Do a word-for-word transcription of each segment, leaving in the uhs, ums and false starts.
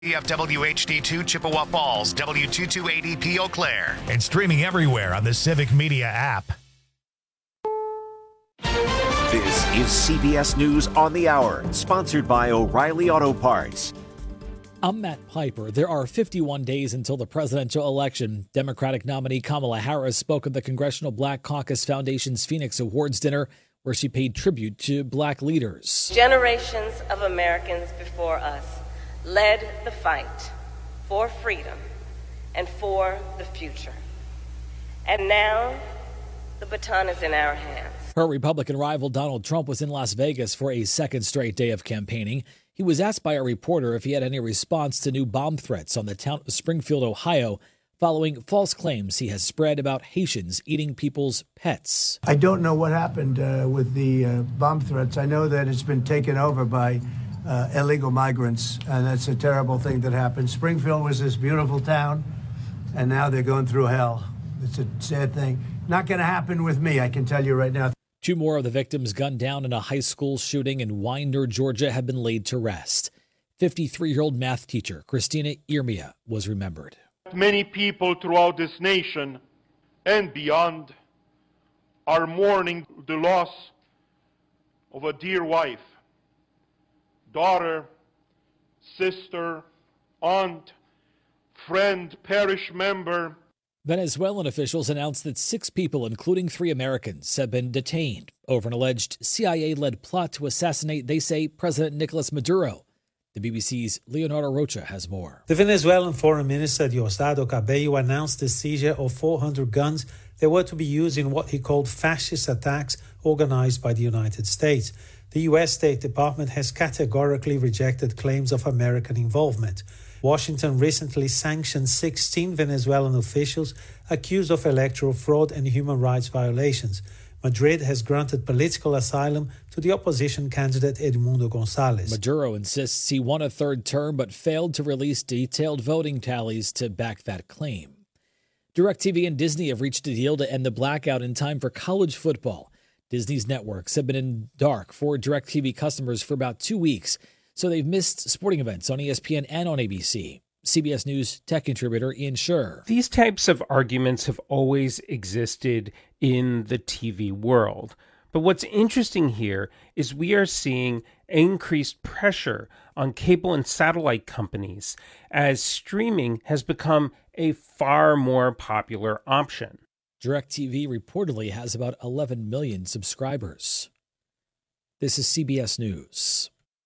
F W H D two Chippewa Falls, W two two eight E P Eau Claire. And streaming everywhere on the Civic Media app. This is C B S News on the Hour, sponsored by O'Reilly Auto Parts. I'm Matt Piper. There are fifty-one days until the presidential election. Democratic nominee Kamala Harris spoke at the Congressional Black Caucus Foundation's Phoenix Awards dinner, where she paid tribute to black leaders. Generations of Americans before us led the fight for freedom and for the future. And now, the baton is in our hands. Her Republican rival Donald Trump was in Las Vegas for a second straight day of campaigning. He was asked by a reporter if he had any response to new bomb threats on the town of Springfield, Ohio, following false claims he has spread about Haitians eating people's pets. I don't know what happened uh, with the uh, bomb threats. I know that it's been taken over by uh, illegal migrants, and that's a terrible thing that happened. Springfield was this beautiful town, and now they're going through hell. It's a sad thing. Not going to happen with me, I can tell you right now. Two more of the victims gunned down in a high school shooting in Winder, Georgia, have been laid to rest. fifty-three-year-old math teacher Christina Irmia was remembered. Many people throughout this nation and beyond are mourning the loss of a dear wife, daughter, sister, aunt, friend, parish member. Venezuelan officials announced that six people, including three Americans, have been detained over an alleged C I A-led plot to assassinate, they say, President Nicolas Maduro. The B B C's Leonardo Rocha has more. The Venezuelan Foreign Minister Diosdado Cabello announced the seizure of four hundred guns that were to be used in what he called fascist attacks organized by the United States. The U S State Department has categorically rejected claims of American involvement. Washington recently sanctioned sixteen Venezuelan officials accused of electoral fraud and human rights violations. Madrid has granted political asylum to the opposition candidate Edmundo Gonzalez. Maduro insists he won a third term but failed to release detailed voting tallies to back that claim. DirecTV and Disney have reached a deal to end the blackout in time for college football. Disney's networks have been in dark for DirecTV customers for about two weeks, so they've missed sporting events on E S P N and on A B C. C B S News tech contributor Ian Scher. These types of arguments have always existed in the T V world. But what's interesting here is we are seeing increased pressure on cable and satellite companies as streaming has become a far more popular option. DirecTV reportedly has about eleven million subscribers. This is C B S News.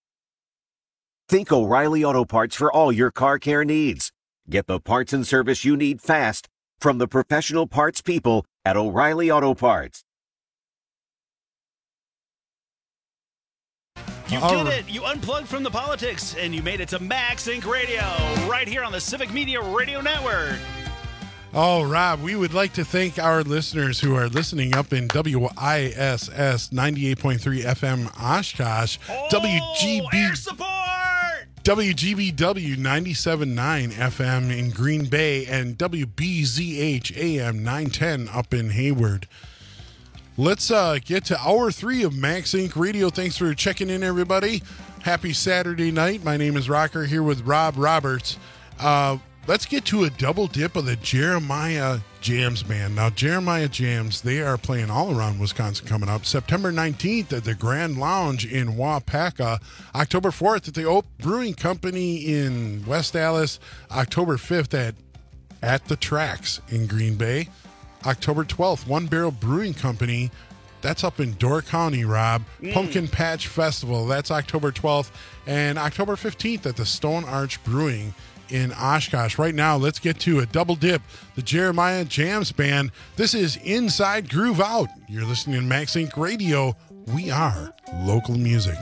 Think O'Reilly Auto Parts for all your car care needs. Get the parts and service you need fast from the professional parts people at O'Reilly Auto Parts. You did it! You unplugged from the politics, and you made it to Max Inc Radio, right here on the Civic Media Radio Network. Oh, Rob, we would like to thank our listeners who are listening up in W I S S ninety-eight point three F M Oshkosh, oh, W G B air support! W G B W ninety-seven point nine F M in Green Bay, and W B Z H A M nine ten up in Hayward. Let's uh, get to hour three of Max Inc Radio. Thanks for checking in, everybody. Happy Saturday night. My name is Rocker here with Rob Roberts. Uh, let's get to a double dip of the Jeremiah Jams Band. Now, Jeremiah Jams, they are playing all around Wisconsin coming up. September nineteenth at the Grand Lounge in Waupaca. October fourth at the Oak Brewing Company in West Allis. October fifth at, at the Tracks in Green Bay. October twelfth, One Barrel Brewing Company. That's up in Door County, Rob. Mm. Pumpkin Patch Festival. That's October twelfth. And October fifteenth at the Stone Arch Brewing in Oshkosh. Right now, let's get to a double dip. The Jeremiah Jams Band. This is Inside Groove Out. You're listening to Max Inc Radio. We are local music.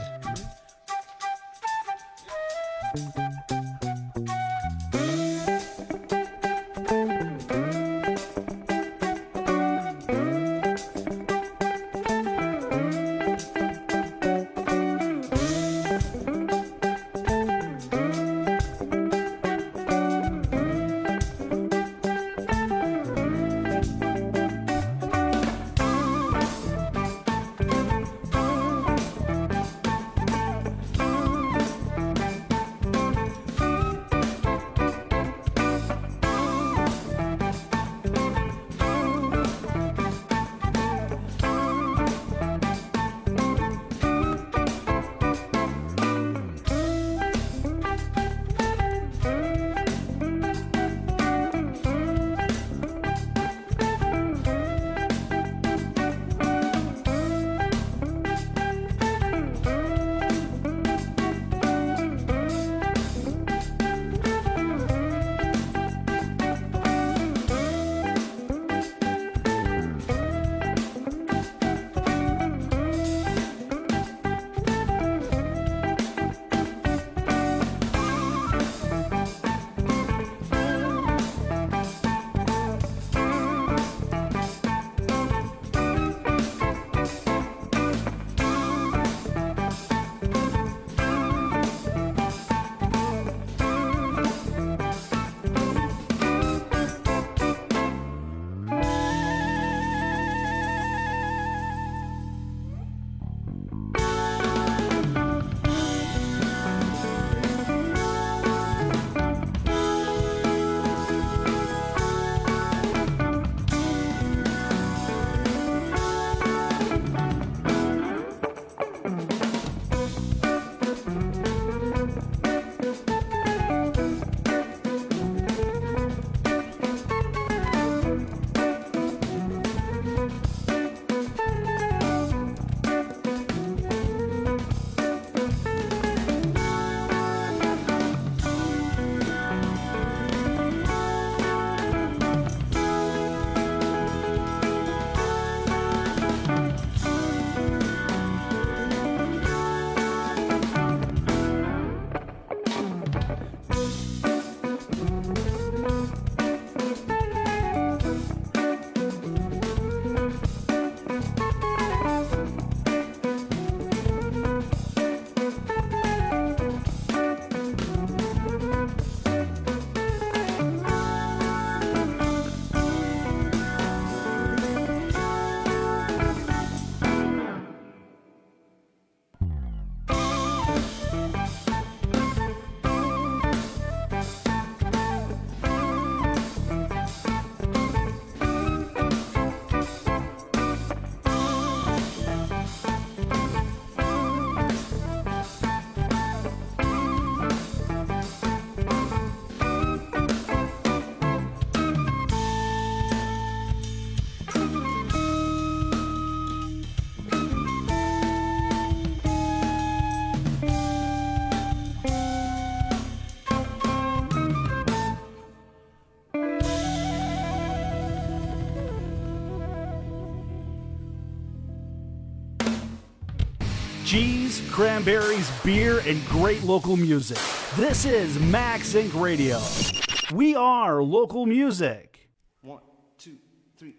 cheese, cranberries, beer, and great local music. This is Max Inc Radio. We are local music. One, two, three.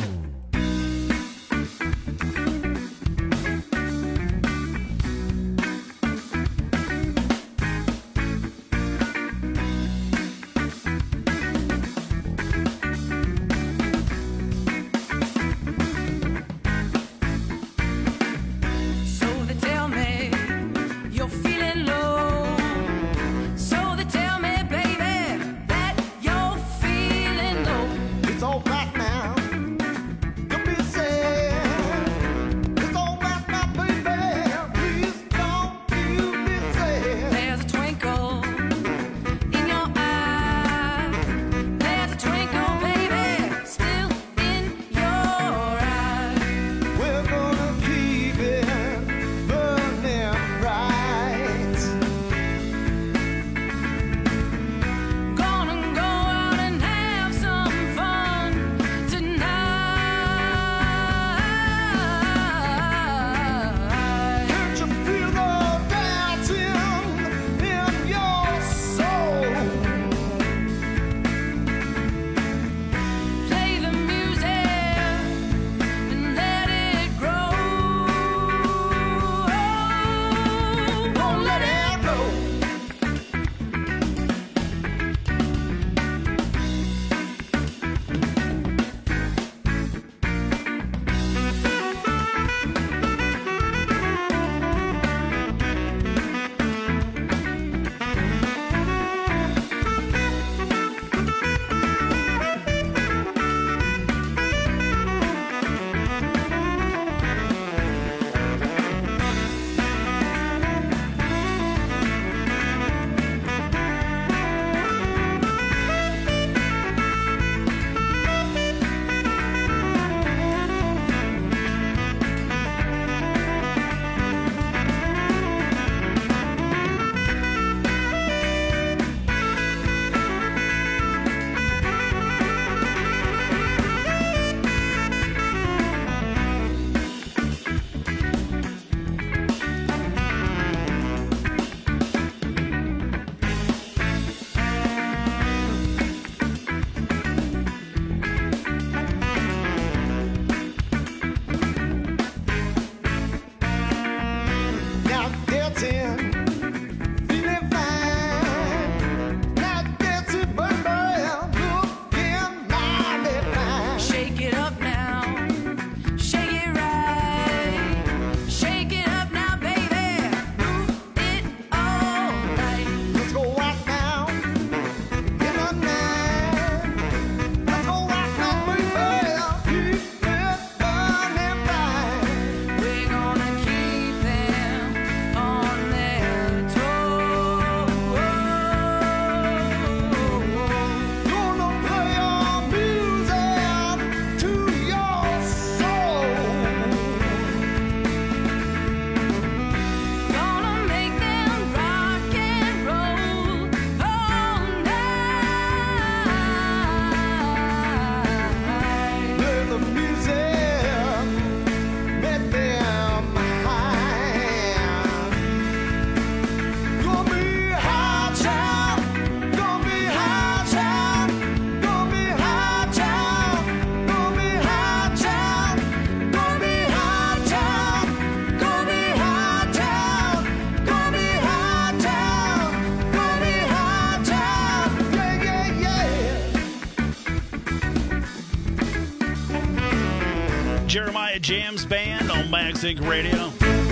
Jeremiah Jams Band on Max Inc Radio.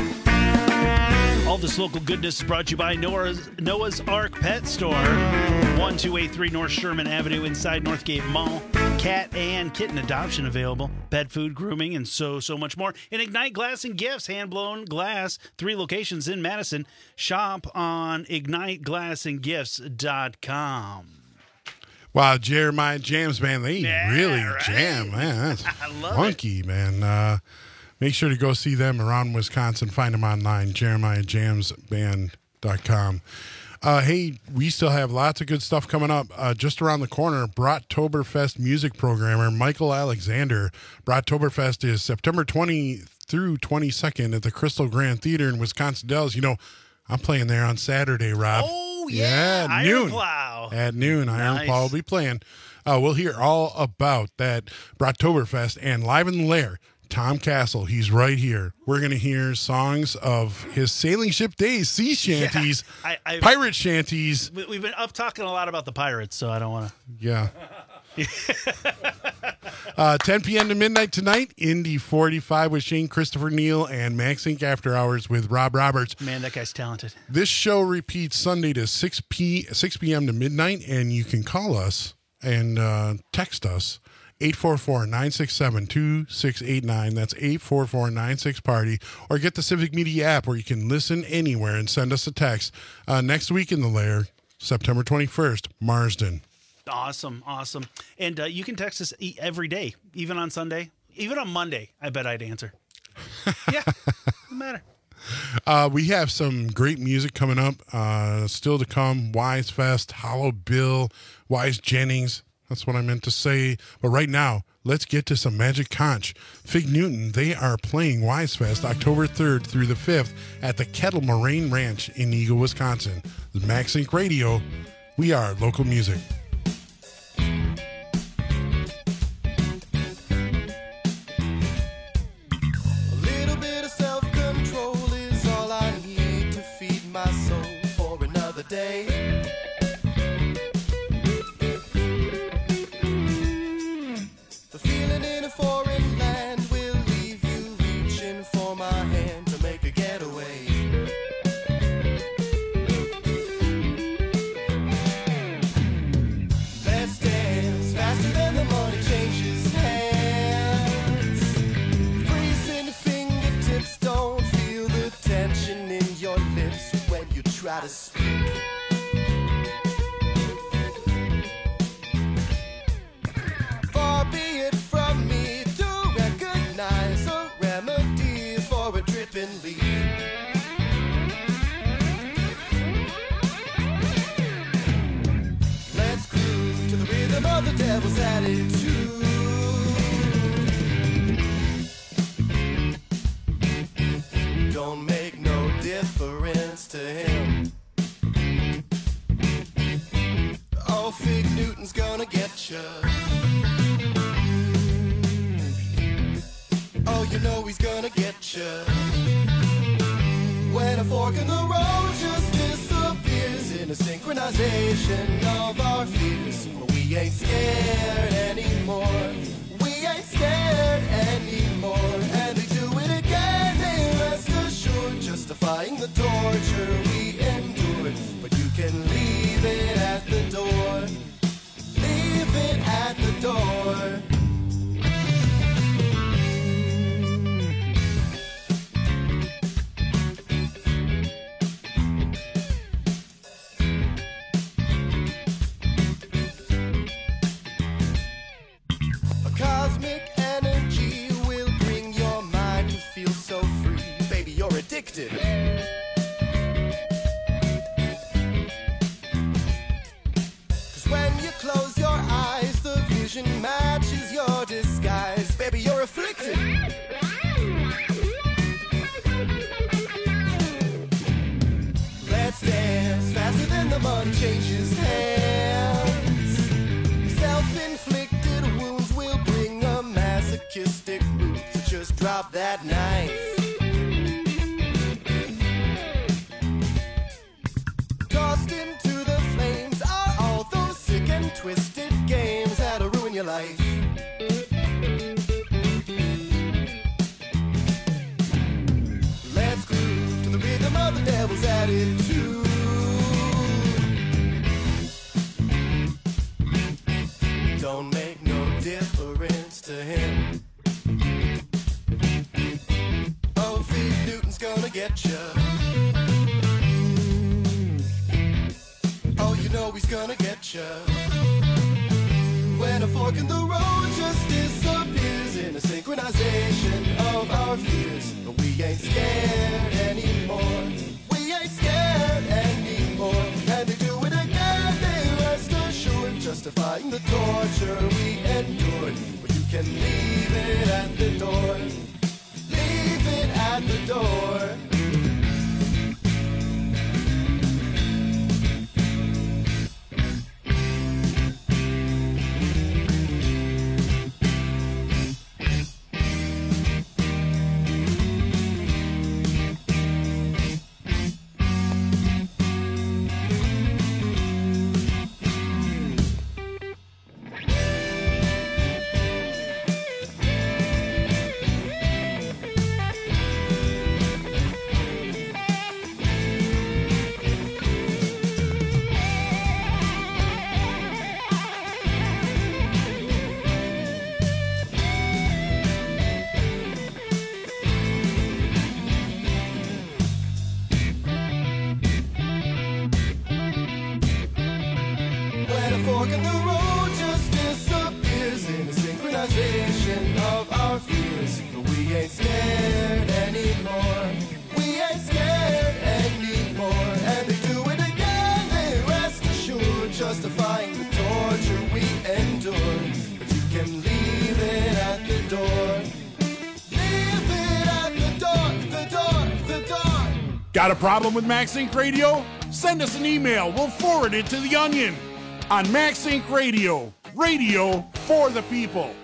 All this local goodness is brought to you by Noah's, Noah's Ark Pet Store, one two eight three North Sherman Avenue inside Northgate Mall. Cat and kitten adoption available, pet food, grooming, and so, so much more. And Ignite Glass and Gifts, hand-blown glass, three locations in Madison. Shop on ignite glass and gifts dot com. Wow, Jeremiah Jams Band, they yeah, really right? jam, man. That's funky, it. man. Uh, make sure to go see them around Wisconsin. Find them online, jeremiah jams band dot com. Uh, hey, we still have lots of good stuff coming up. Uh, just around the corner, Brattoberfest music programmer Michael Alexander. Brattoberfest is September twentieth through twenty-second at the Crystal Grand Theater in Wisconsin Dells. You know, I'm playing there on Saturday, Rob. Oh, yeah. yeah Iron noon. Plow. At noon, Iron Nice. Plow will be playing. Uh, we'll hear all about that Brocktoberfest and live in the lair. Tom Castle, he's right here. We're going to hear songs of his sailing ship days, sea shanties, Yeah, I- I- pirate shanties. We- We've been up talking a lot about the Pirates, so I don't want to. Yeah. uh, ten p.m. to midnight tonight, Indy forty-five with Shane Christopher Neal and Max Inc After Hours with Rob Roberts. Man, that guy's talented. This show repeats Sunday to six p.m. to midnight, and you can call us and uh, text us. eight four four, nine six seven, two six eight nine. That's eight four four, nine six, party. Or get the Civic Media app where you can listen anywhere and send us a text. Uh, next week in the lair, September twenty-first, Marsden. Awesome, awesome. And uh, you can text us e- every day, even on Sunday, even on Monday. I bet I'd answer. Yeah, doesn't matter. Uh, we have some great music coming up. Uh, still to come, Wise Fest, Hollow Bill, Wise Jennings. That's what I meant to say. But right now, let's get to some Magic Conch. Fig Newton, they are playing Wise Fest October third through the fifth at the Kettle Moraine Ranch in Eagle, Wisconsin. The Max Inc Radio, we are local music. A little bit of self-control is all I need to feed my soul for another day. The feeling in a foreign land will leave you reaching for my hand to make a getaway. Let's dance faster than the money changes hands. Freezing fingertips, don't feel the tension in your lips when you try to speak. Far be it from me to recognize a remedy for a dripping leaf. Let's groove to the rhythm of the devil's attitude. Don't make no difference to him. Oh, Fig Newton's gonna get you. Oh, you know he's gonna get you. When a fork in the road just disappears in a synchronization of our fears. But we ain't scared anymore. We ain't scared anymore. And they do it again, they rest assured. Justifying the torture we endured. But you can leave it at the door. Leave it at the door. Cosmic energy will bring your mind to feel so free. Baby, you're addicted. Cause when you close your eyes, the vision matches your disguise. Baby, you're afflicted. Let's dance faster than the money changes hands. Self-inflicted wounds will bring a masochistic mood. So just drop that knife. Tossed into the flames are all those sick and twisted games that'll ruin your life. Let's groove to the rhythm of the devil's attitude. Don't make no difference to him. Oh, Fig Newton's gonna get you. Oh, you know he's gonna get you. When a fork in the road just disappears in a synchronization of our fears. But we ain't scared anymore. We ain't scared anymore. And they do it again, they rest assured. Justifying the torture we endured. But you can leave it at the door. Leave leave it at the door. Got a problem with MaxInc Radio? Send us an email. We'll forward it to The Onion on MaxInc Radio. Radio for the people.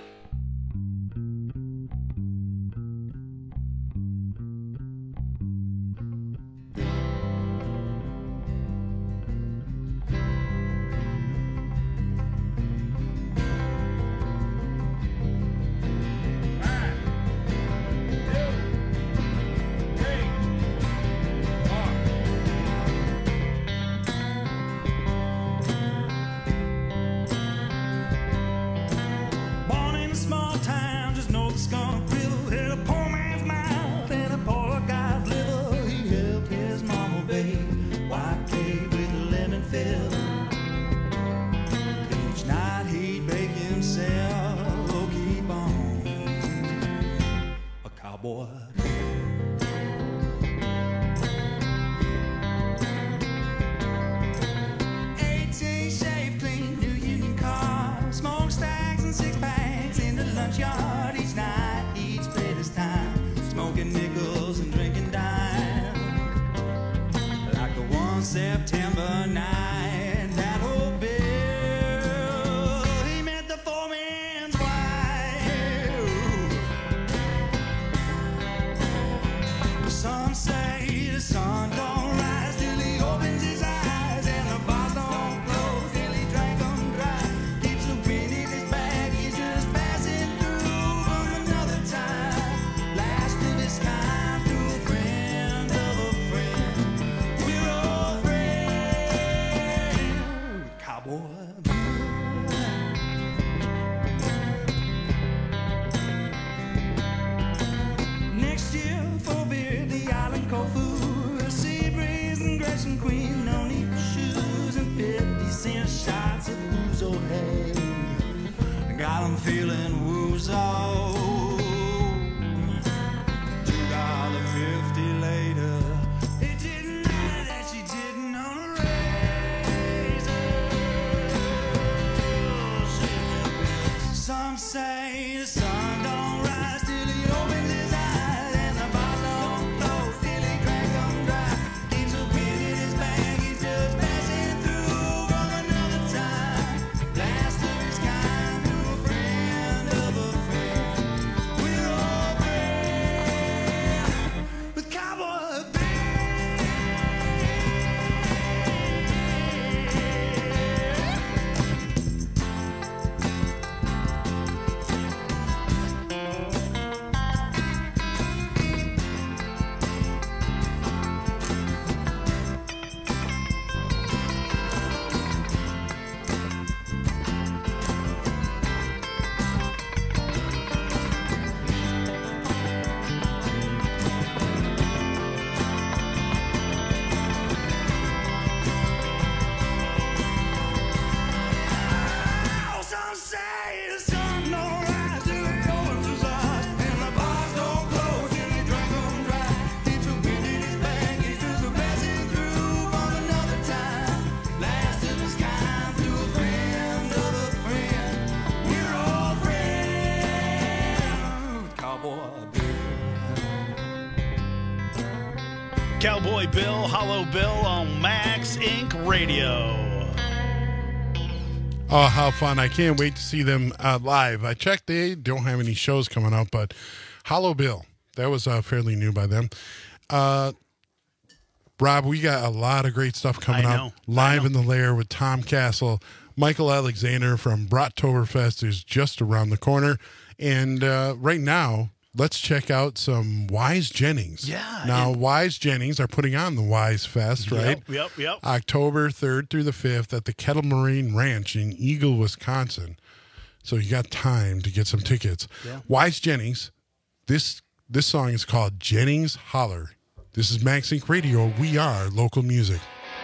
Cowboy Bill, Hollow Bill on Max Incorporated. Radio. Oh, how fun. I can't wait to see them uh, live. I checked, they don't have any shows coming up, but Hollow Bill, that was uh, fairly new by them. Uh, Rob, we got a lot of great stuff coming I up. know. Live I know. in the Lair with Tom Castle. Michael Alexander from Brattoberfest is just around the corner. And uh, right now, let's check out some Wise Jennings. Yeah. Now, Wise Jennings are putting on the Wise Fest, right? Yep, yep, yep. October third through the fifth at the Kettle Marine Ranch in Eagle, Wisconsin. So you got time to get some tickets. Yeah. Wise Jennings, this this song is called Jennings Holler. This is Max Inc Radio. We are local music.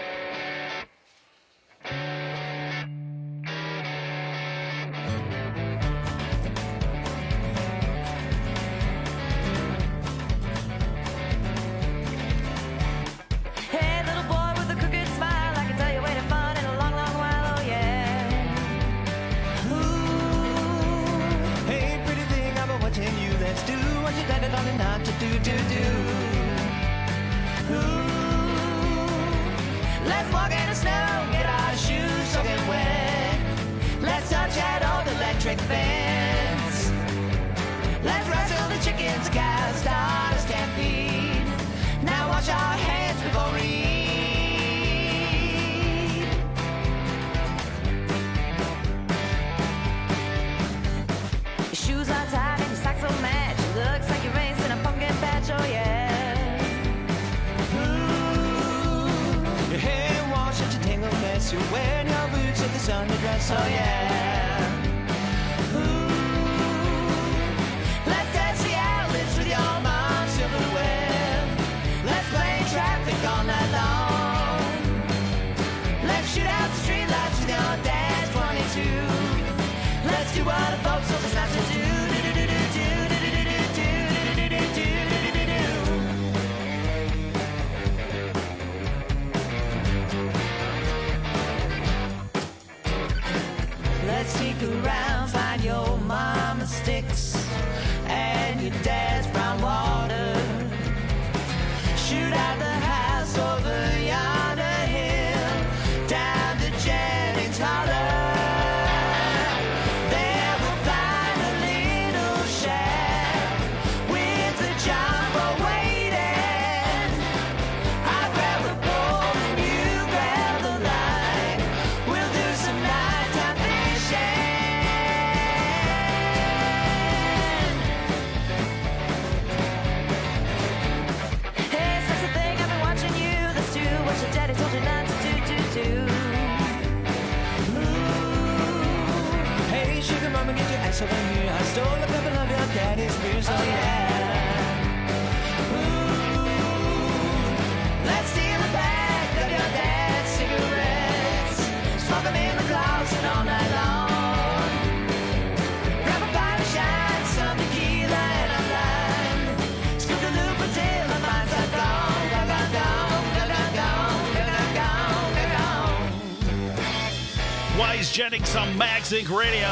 Wise Jennings on Max Inc Radio.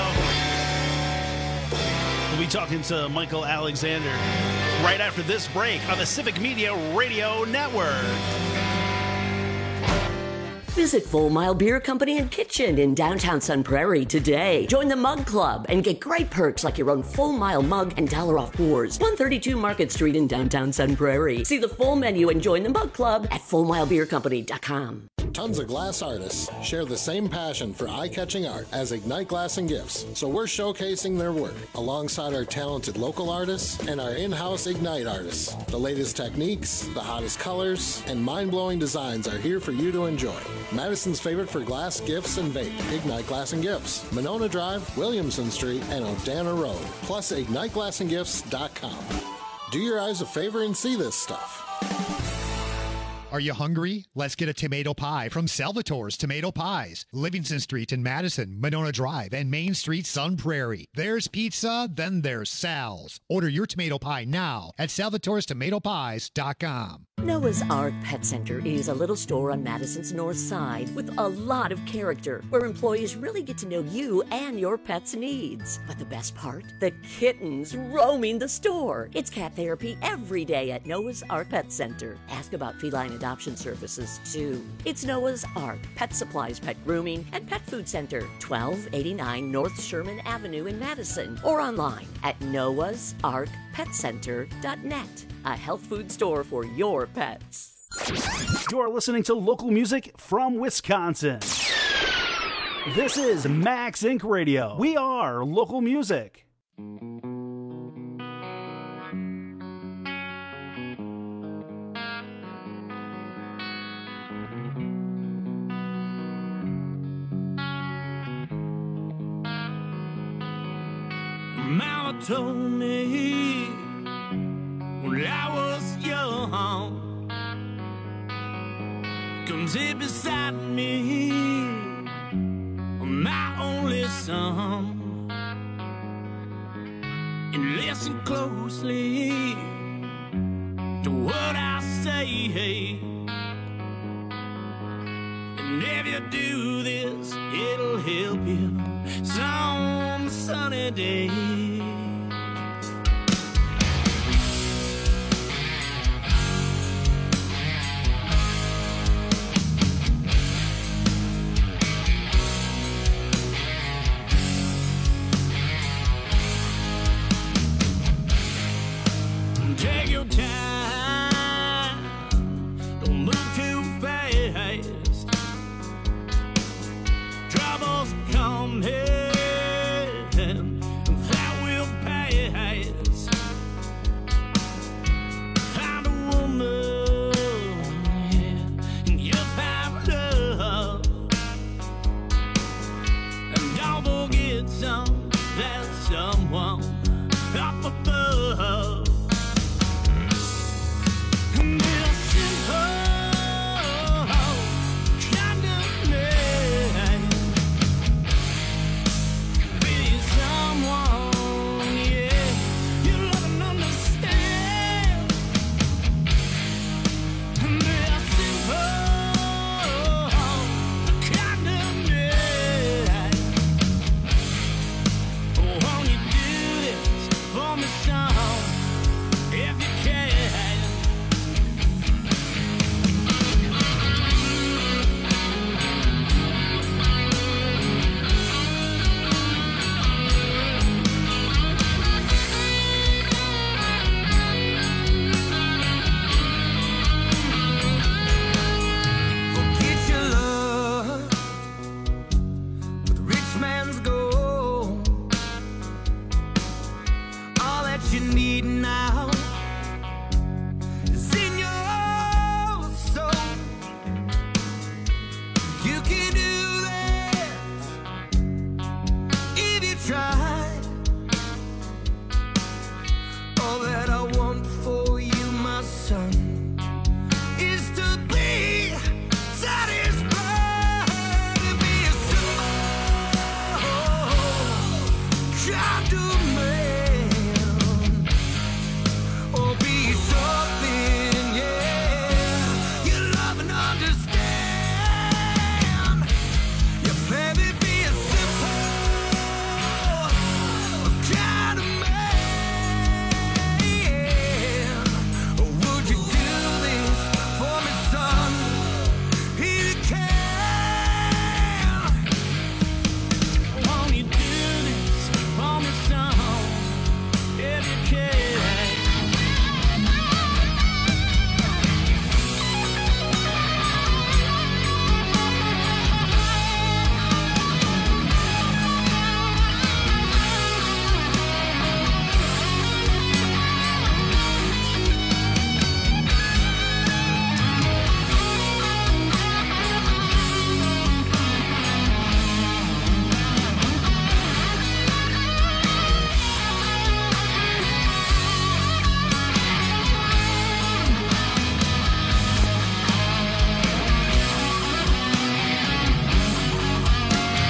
We'll be talking to Michael Alexander right after this break on the Civic Media Radio Network. Visit Full Mile Beer Company and Kitchen in downtown Sun Prairie today. Join the Mug Club and get great perks like your own Full Mile mug and dollar off pours. one thirty-two Market Street in downtown Sun Prairie. See the full menu and join the Mug Club at full mile beer company dot com. Tons of glass artists share the same passion for eye-catching art as Ignite Glass and Gifts, so we're showcasing their work alongside our talented local artists and our in-house Ignite artists. The latest techniques, the hottest colors, and mind-blowing designs are here for you to enjoy. Madison's favorite for glass, gifts, and vape, Ignite Glass and Gifts, Monona Drive, Williamson Street, and Odana Road, plus ignite glass and gifts dot com. Do your eyes a favor and see this stuff. Are you hungry? Let's get a tomato pie from Salvatore's Tomato Pies. Livingston Street in Madison, Monona Drive, and Main Street, Sun Prairie. There's pizza, then there's Sal's. Order your tomato pie now at salvatores tomato pies dot com. Noah's Ark Pet Center is a little store on Madison's north side with a lot of character, where employees really get to know you and your pet's needs. But the best part? The kittens roaming the store. It's cat therapy every day at Noah's Ark Pet Center. Ask about feline adoption services, too. It's Noah's Ark Pet Supplies, Pet Grooming, and Pet Food Center, twelve eighty-nine North Sherman Avenue in Madison, or online at noahs ark pet center dot net. A health food store for your pets. You're listening to local music from Wisconsin. This is Max Incorporated. Radio. We are local music. Mama told me when I was young, come sit beside me, my only son, and listen closely to what I say. And if you do this, it'll help you some sunny day. Take your time, don't move too fast. Troubles come here, that will pass. Find a woman, yeah, and you'll find love. And don't forget some, there's someone up above.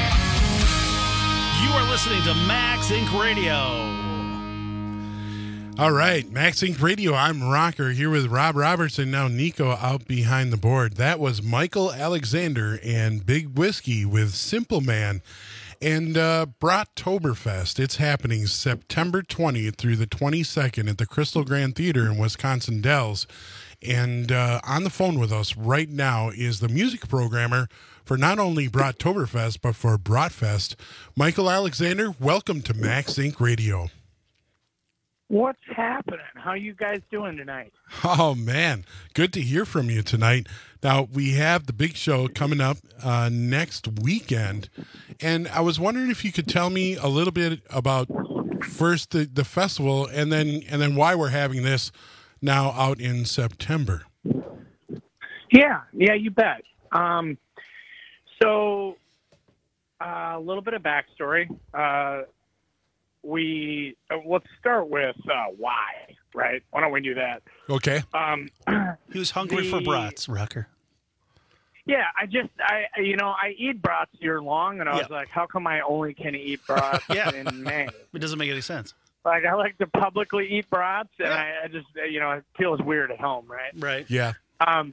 Listening to Max Inc Radio. All right, Max Inc Radio. I'm Rocker here with Rob Robertson. Now Nico out behind the board. That was Michael Alexander and Big Whiskey with Simple Man. And uh, Brattoberfest, it's happening September twentieth through the twenty-second at the Crystal Grand Theater in Wisconsin Dells. And uh, on the phone with us right now is the music programmer for not only Brattoberfest, but for Bratfest. Michael Alexander, welcome to Max Inc Radio. What's happening? How you guys doing tonight? Oh, man. Good to hear from you tonight. Now, we have the big show coming up uh, next weekend, and I was wondering if you could tell me a little bit about first the, the festival and then and then why we're having this now out in September. Yeah, yeah, you bet. Um, so, uh, a little bit of backstory. Uh, we uh, let's start with uh, why, right? Why don't we do that? Okay. Um, he was hungry the, for brats, Rucker. Yeah, I just, I you know, I eat brats year long, and I was yeah. like, how come I only can eat brats yeah. in May? It doesn't make any sense. Like, I like to publicly eat brats, and yeah. I, I just, you know, it feels weird at home, right? Right. Yeah. Um.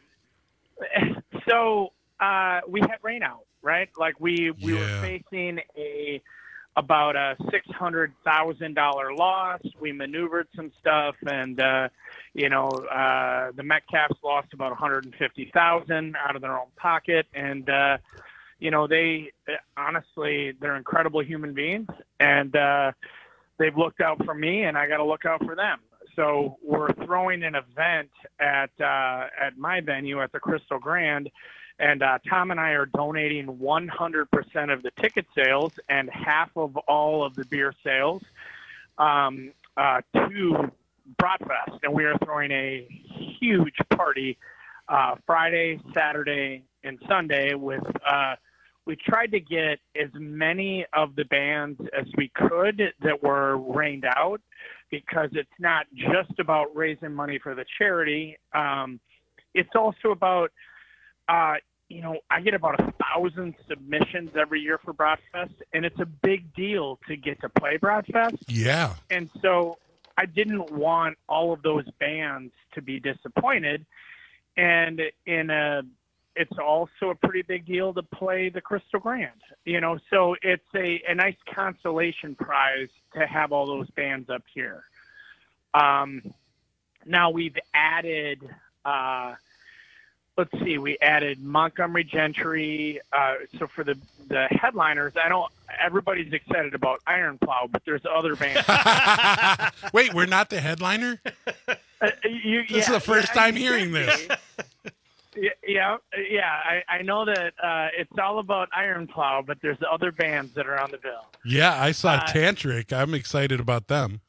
So uh, we had rain out, right? Like we we yeah. were facing a about a six hundred thousand dollar loss. We maneuvered some stuff, and uh, you know uh, the Metcalfs lost about one hundred fifty thousand out of their own pocket, and uh, you know they honestly they're incredible human beings, and uh, they've looked out for me, and I got to look out for them. So we're throwing an event at uh, at my venue at the Crystal Grand. And uh, Tom and I are donating one hundred percent of the ticket sales and half of all of the beer sales um, uh, to Bratfest. And we are throwing a huge party uh, Friday, Saturday, and Sunday. With uh, we tried to get as many of the bands as we could that were rained out, because it's not just about raising money for the charity. Um, it's also about Uh, you know, I get about a thousand submissions every year for Bratfest, and it's a big deal to get to play Bratfest. Yeah. And so I didn't want all of those bands to be disappointed. And in a, it's also a pretty big deal to play the Crystal Grand, you know, so it's a, a nice consolation prize to have all those bands up here. Um, now we've added, uh, Let's see, we added Montgomery Gentry. Uh, so for the, the headliners, I know everybody's excited about Iron Plow, but there's other bands. Wait, we're not the headliner? Uh, you, this yeah, is the first yeah, time hearing this. Yeah, yeah, yeah I, I know that uh, it's all about Iron Plow, but there's other bands that are on the bill. Yeah, I saw uh, Tantric. I'm excited about them.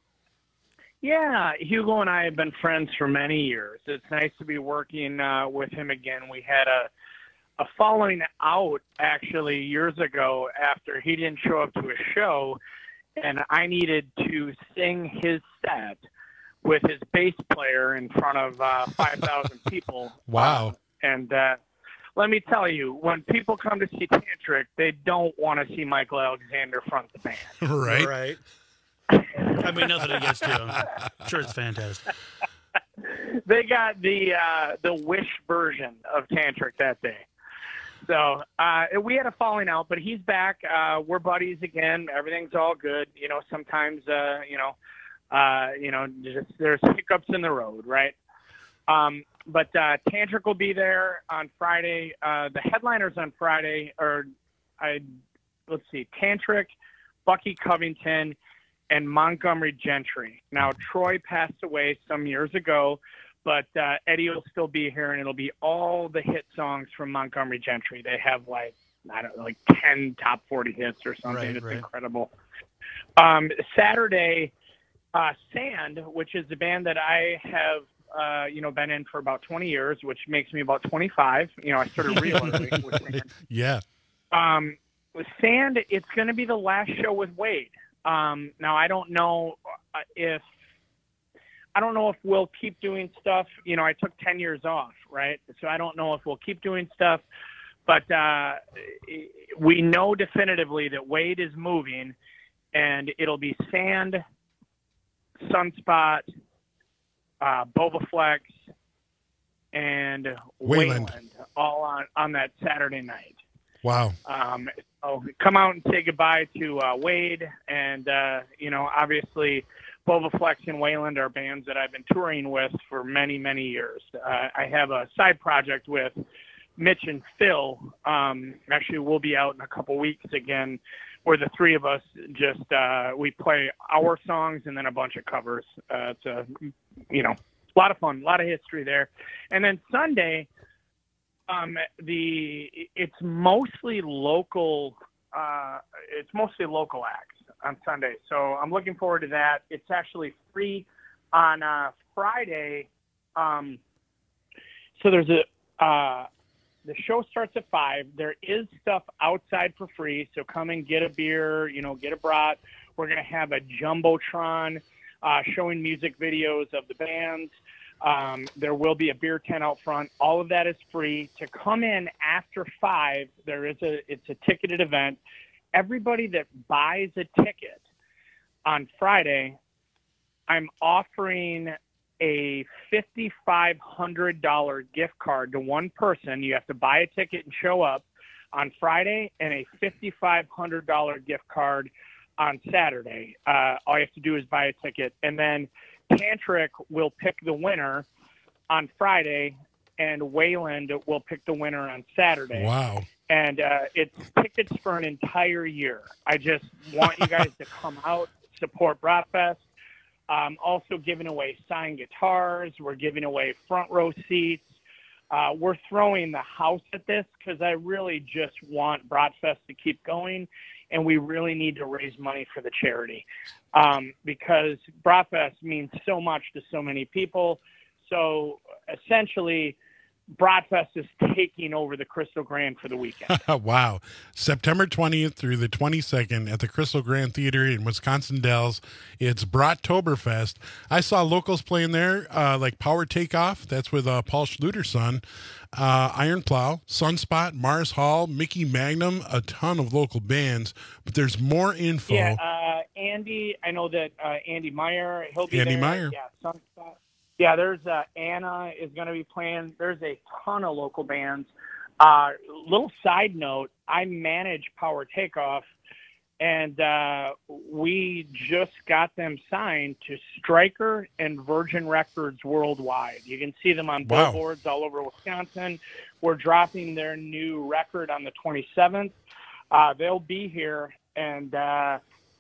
Yeah, Hugo and I have been friends for many years. It's nice to be working uh, with him again. We had a a falling out actually years ago after he didn't show up to a show, and I needed to sing his set with his bass player in front of uh, five thousand people. Wow. Uh, and uh, let me tell you, when people come to see Tantric, they don't want to see Michael Alexander front the band. Right. Right. I mean, nothing against you. I'm sure it's fantastic. They got the uh, the Wish version of Tantric that day. So uh, we had a falling out, but he's back. Uh, we're buddies again. Everything's all good. You know, sometimes, uh, you know, uh, you know, just, there's hiccups in the road, right? Um, but uh, Tantric will be there on Friday. Uh, the headliners on Friday are, I let's see, Tantric, Bucky Covington, and Montgomery Gentry. Now, Troy passed away some years ago, but uh, Eddie will still be here, and it'll be all the hit songs from Montgomery Gentry. They have like, I don't know, like ten top forty hits or something. Right, it's right. incredible. Um, Saturday, uh, Sand, which is the band that I have, uh, you know, been in for about twenty years, which makes me about twenty-five. You know, I started real early with Sand. Yeah. Um, with Sand, it's going to be the last show with Wade. Um, now I don't know if, I don't know if we'll keep doing stuff. You know, I took ten years off, right? So I don't know if we'll keep doing stuff, but, uh, we know definitively that Wade is moving, and it'll be Sand, Sunspot, uh, Bobaflex, and Wayland. Wayland, all on, on that Saturday night. Wow. Um, so come out and say goodbye to uh, Wade, and, uh, you know, obviously Bobaflex and Wayland are bands that I've been touring with for many, many years. Uh, I have a side project with Mitch and Phil. Um, actually, we'll be out in a couple weeks again, where the three of us just, uh, we play our songs and then a bunch of covers. Uh, it's a, you know, a lot of fun, a lot of history there. And then Sunday, um, the, it's mostly local, uh, it's mostly local acts on Sunday. So I'm looking forward to that. It's actually free on, uh, Friday. Um, so there's a, uh, the show starts at five. There is stuff outside for free, so come and get a beer, you know, get a brat. We're going to have a Jumbotron uh, showing music videos of the bands. Um, there will be a beer tent out front. All of that is free. To come in after five, there is a it's a ticketed event. Everybody that buys a ticket on Friday, I'm offering a five thousand five hundred dollars gift card to one person. You have to buy a ticket and show up on Friday, and a five thousand five hundred dollars gift card on Saturday. Uh, all you have to do is buy a ticket. And then Tantric will pick the winner on Friday, and Wayland will pick the winner on Saturday. Wow. And uh, it's tickets for an entire year. I just want you guys to come out, support Bratfest. Um, also giving away signed guitars. We're giving away front row seats. Uh, we're throwing the house at this because I really just want Bratfest to keep going, and we really need to raise money for the charity um, because Bratfest means so much to so many people. So essentially, Bratfest is taking over the Crystal Grand for the weekend. Wow. September twentieth through the twenty-second at the Crystal Grand Theater in Wisconsin Dells. It's Brattoberfest. I saw locals playing there, uh, like Power Takeoff. That's with uh, Paul Schluter's son. Uh, Iron Plow, Sunspot, Mars Hall, Mickey Magnum, a ton of local bands. But there's more info. Yeah, uh, Andy, I know that uh, Andy Meyer, he'll be Andy there. Meyer. Yeah, Sunspot. Yeah, there's uh, Anna is going to be playing. There's a ton of local bands. Uh, little side note, I manage Power Takeoff, and uh, we just got them signed to Stryker and Virgin Records worldwide. You can see them on Wow. billboards all over Wisconsin. We're dropping their new record on the twenty-seventh. Uh, they'll be here, and uh,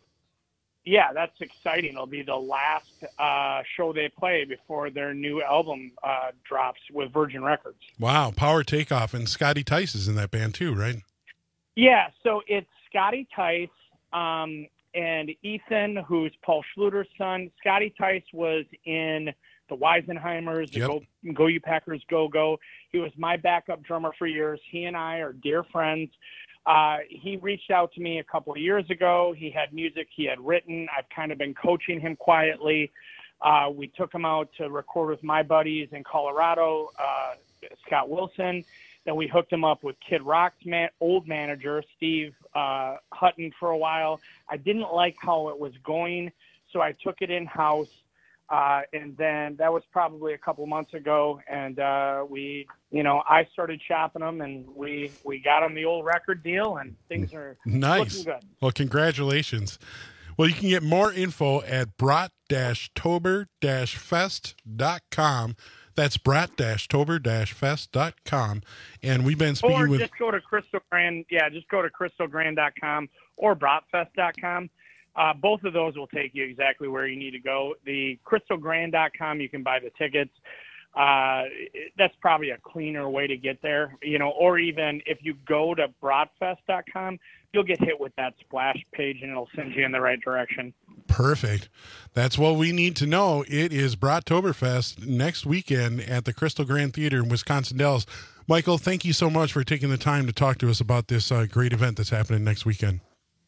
yeah, that's exciting. It'll be the last uh, show they play before their new album uh, drops with Virgin Records. Wow. Power Takeoff. And Scotty Tice is in that band too, right? Yeah, so it's Scotty Tice um, and Ethan, who's Paul Schluter's son. Scotty Tice was in the Weisenheimers, the Yep. Go, Go You Packers Go Go. He was my backup drummer for years. He and I are dear friends. Uh, he reached out to me a couple of years ago. He had music he had written. I've kind of been coaching him quietly. Uh, we took him out to record with my buddies in Colorado, uh, Scott Wilson. Then we hooked him up with Kid Rock's man, old manager, Steve uh, Hutton, for a while. I didn't like how it was going, so I took it in-house. Uh, and then that was probably a couple months ago, and uh, we, you know, I started shopping them, and we we got them the old record deal, and things are Nice. looking good. Well, congratulations. Well, you can get more info at brat tober fest dot com. That's brat tober fest dot com. And we've been speaking or with... just go to Crystal Grand, yeah, just go to crystal grand dot com or bratfest dot com. Uh, both of those will take you exactly where you need to go. The crystal grand dot com, you can buy the tickets. Uh, that's probably a cleaner way to get there, you know, or even if you go to bratfest dot com, you'll get hit with that splash page and it'll send you in the right direction. Perfect. That's what we need to know. It is Brattoberfest next weekend at the Crystal Grand Theater in Wisconsin Dells. Michael, thank you so much for taking the time to talk to us about this uh, great event that's happening next weekend.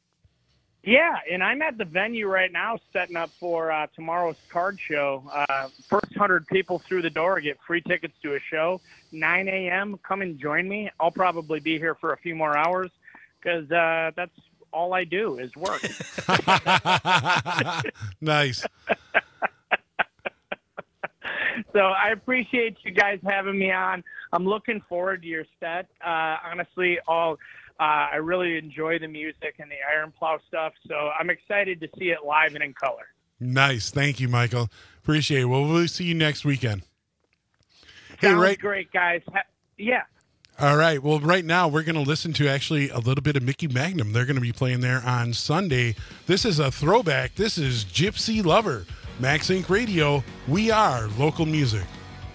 Yeah, and I'm at the venue right now setting up for uh, tomorrow's card show. Uh, first one hundred people through the door get free tickets to a show. nine a.m., come and join me. I'll probably be here for a few more hours because uh, that's all I do is work. Nice. So I appreciate you guys having me on. I'm looking forward to your set. Uh, honestly, all uh, I really enjoy the music and the Iron Plow stuff. So I'm excited to see it live and in color. Nice. Thank you, Michael. Appreciate it. Well, we'll see you next weekend. Hey, Sounds right. great, guys. Ha- yeah. All right. Well, right now we're going to listen to actually a little bit of Mickey Magnum. They're going to be playing there on Sunday. This is a throwback. This is Gypsy Lover. Max Inc Radio. We are local music.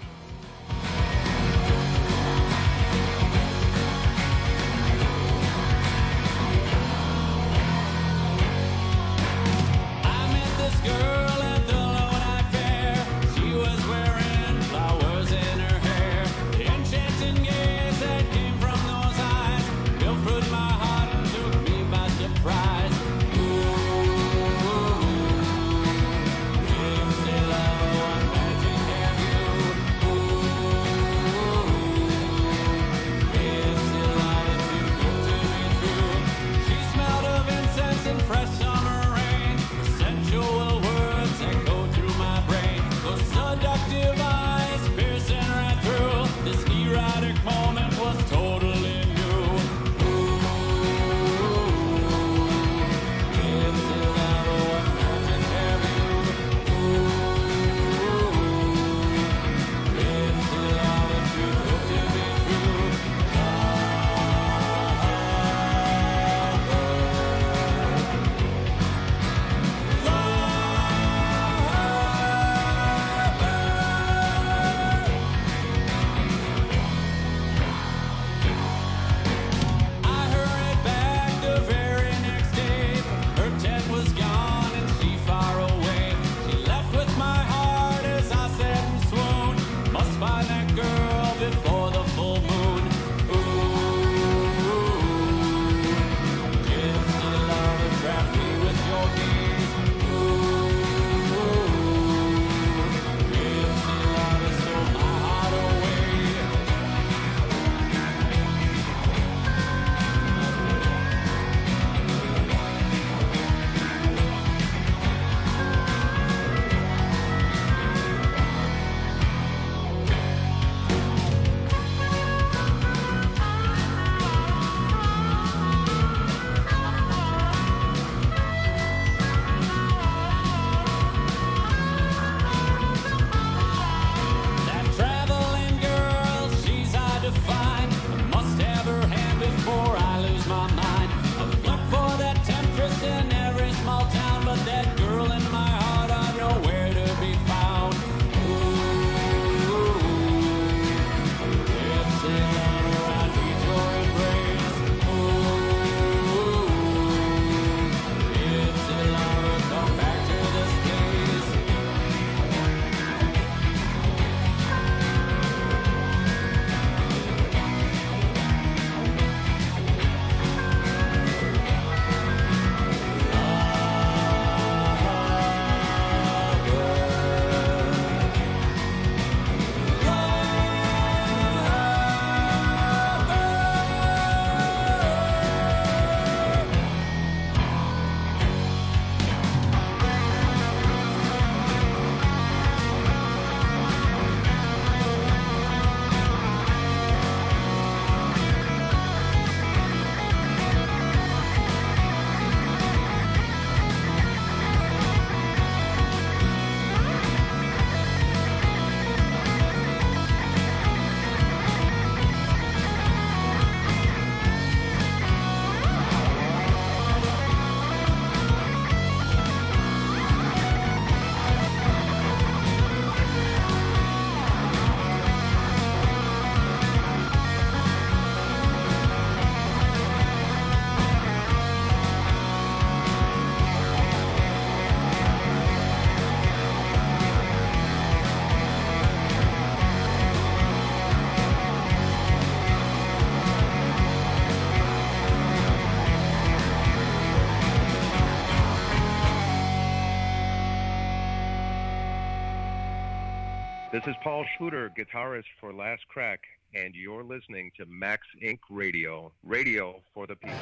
This is Paul Schluter, guitarist for Last Crack, and you're listening to Max Inc Radio, radio for the people.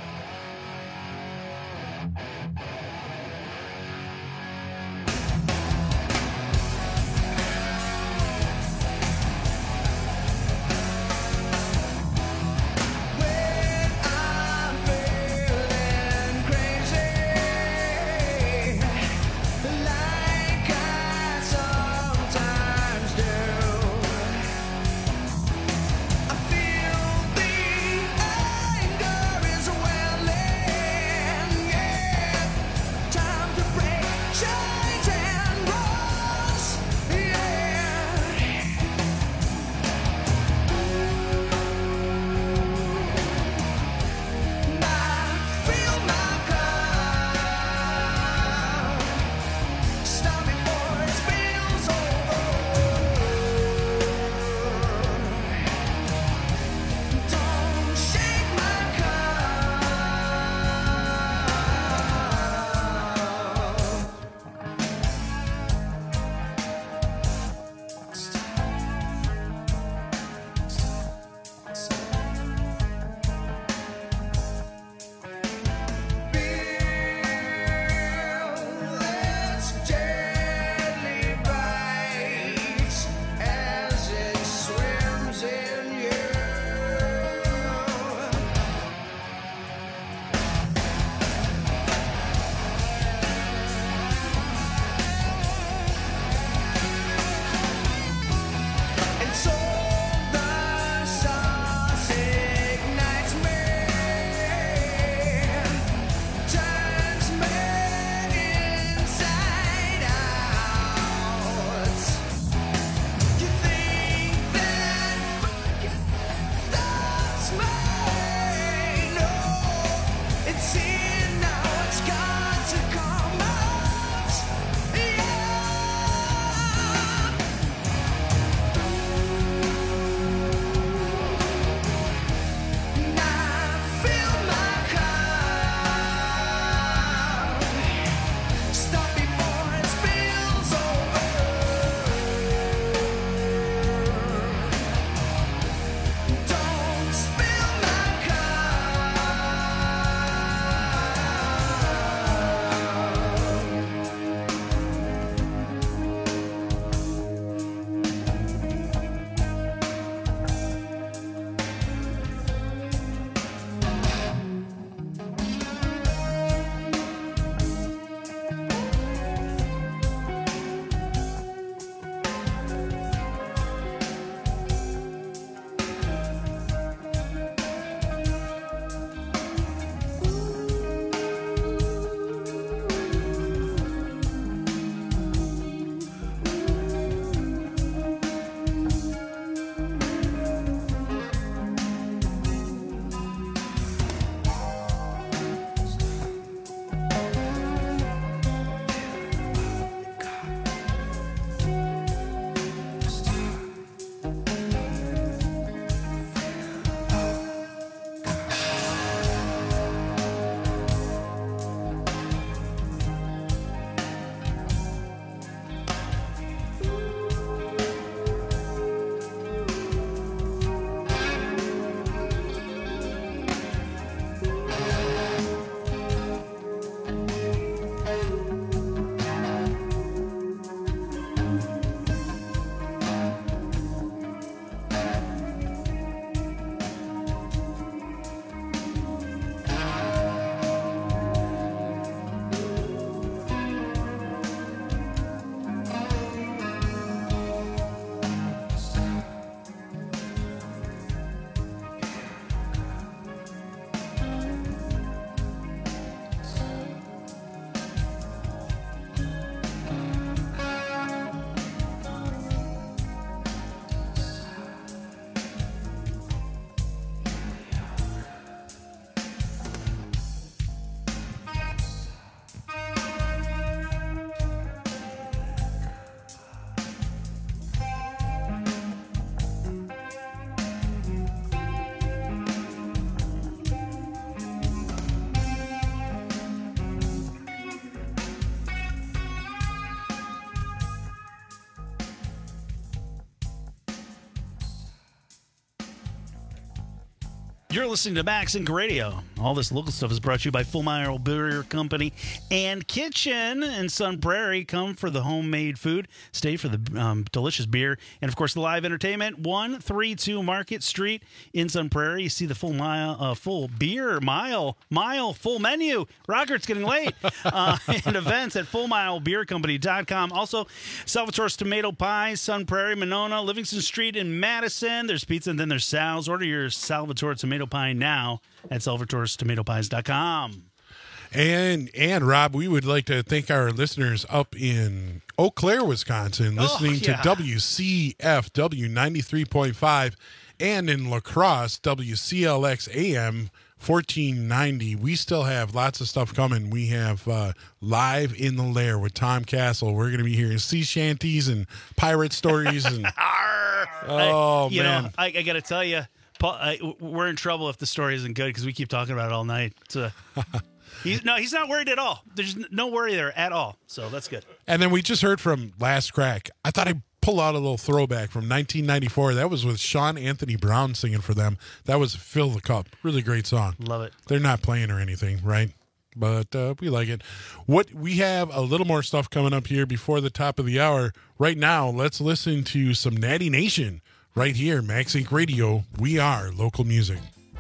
You're listening to Max Inc Radio. All this local stuff is brought to you by Full Mile Beer Company and Kitchen in Sun Prairie. Come for the homemade food, stay for the um, delicious beer, and of course the live entertainment. one thirty-two Market Street in Sun Prairie. You see the full mile, uh, full beer mile, mile full menu. Roger, it's getting late. uh, and events at full mile beer company dot com. Also, Salvatore's Tomato Pies, Sun Prairie, Monona, Livingston Street in Madison. There's pizza and then there's Sal's. Order your Salvatore Tomato Pie now at salvatores tomato pies dot com. And and Rob, we would like to thank our listeners up in Eau Claire, Wisconsin, listening oh, yeah. to W C F W ninety-three point five, and in La Crosse, W C L X A M fourteen ninety. We still have lots of stuff coming. We have uh, Live in the Lair with Tom Castle. We're going to be hearing sea shanties and pirate stories. And oh I, you man, know, I, I got to tell you. Paul, I, we're in trouble if the story isn't good because we keep talking about it all night. So, he's, no, he's not worried at all. There's no worry there at all. So that's good. And then we just heard from Last Crack. I thought I'd pull out a little throwback from nineteen ninety-four. That was with Sean Anthony Brown singing for them. That was Fill the Cup. Really great song. Love it. They're not playing or anything, right? But uh, we like it. What we have a little more stuff coming up here before the top of the hour. Right now, let's listen to some Natty Nation. Right here, Max Inc Radio, we are local music.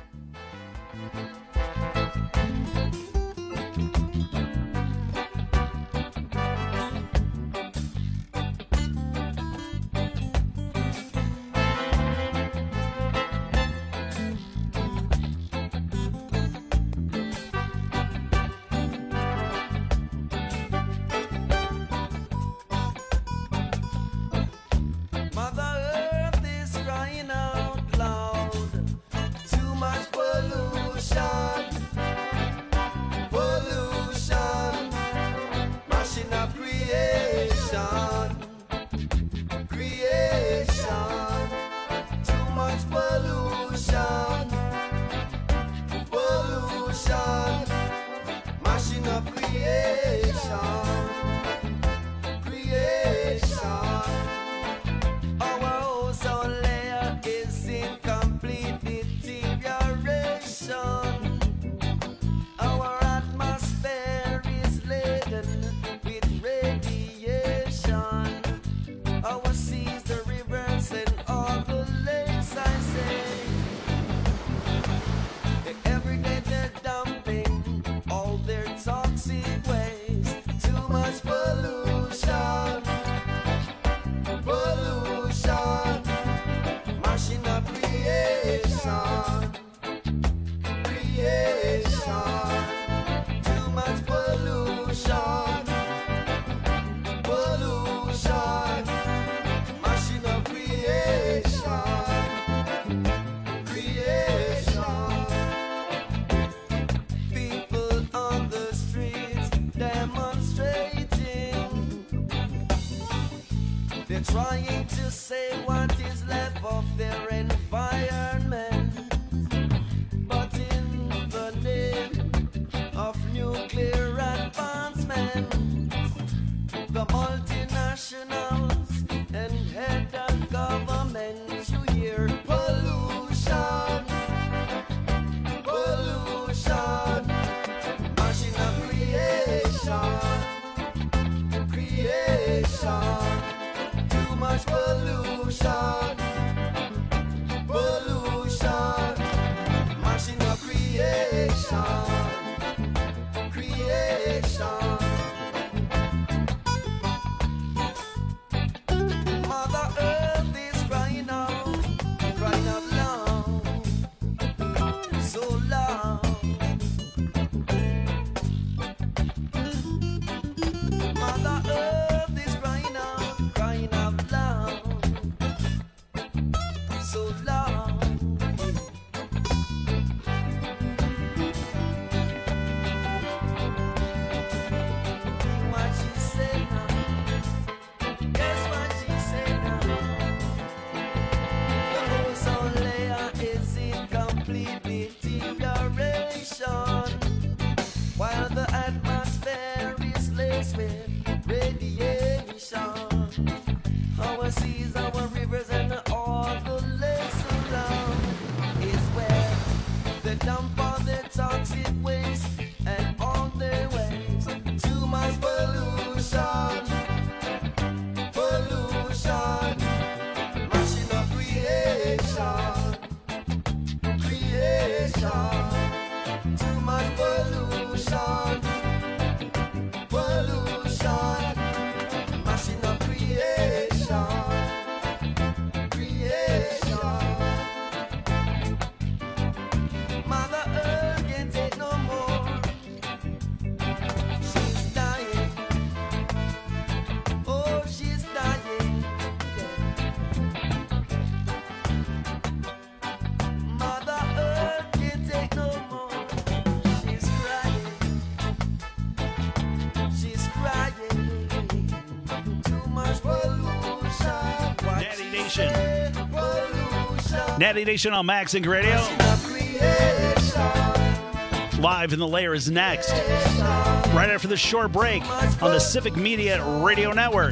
Trying to say what is left of their environment, but in the name of nuclear advancement, the multinationals and head of government, you hear pollution, pollution, machine of creation, creation. Much pollution, pollution, machine of creation, creation. Mother Earth is crying out, crying out loud, so loud. Mother Earth is crying out, crying out. So loud. What she said now? Guess what she said now? The ozone layer is in complete deterioration, while the atmosphere is Nation. Natty Nation on Max Inc Radio. Live in the Lair is next. Right after this short break on the Civic Media Radio Network.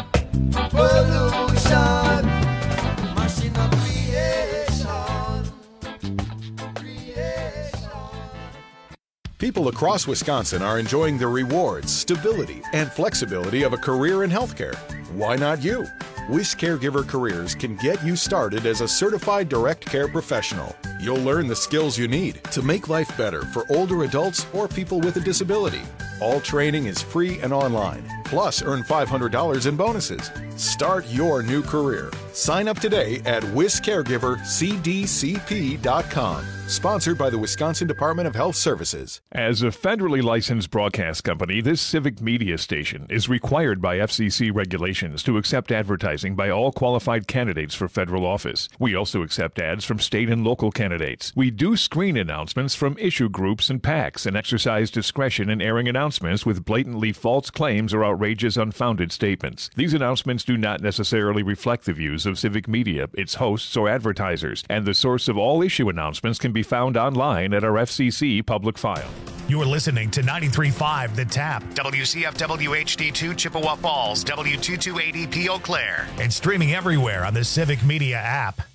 People across Wisconsin are enjoying the rewards, stability, and flexibility of a career in healthcare. Why not you? Wish Caregiver Careers can get you started as a certified direct care professional. You'll learn the skills you need to make life better for older adults or people with a disability. All training is free and online. Plus, earn five hundred dollars in bonuses. Start your new career. Sign up today at wis caregiver c d c p dot com. Sponsored by the Wisconsin Department of Health Services. As a federally licensed broadcast company, this civic media station is required by F C C regulations to accept advertising by all qualified candidates for federal office. We also accept ads from state and local candidates. We do screen announcements from issue groups and PACs and exercise discretion in airing announcements with blatantly false claims or outrageous, unfounded statements. These announcements do not necessarily reflect the views of Civic Media, its hosts, or advertisers, and the source of all issue announcements can be found online at our F C C public file. You're listening to ninety-three point five The Tap, W C F W H D two Chippewa Falls, W two two eight zero P Eau Claire, and streaming everywhere on the Civic Media app.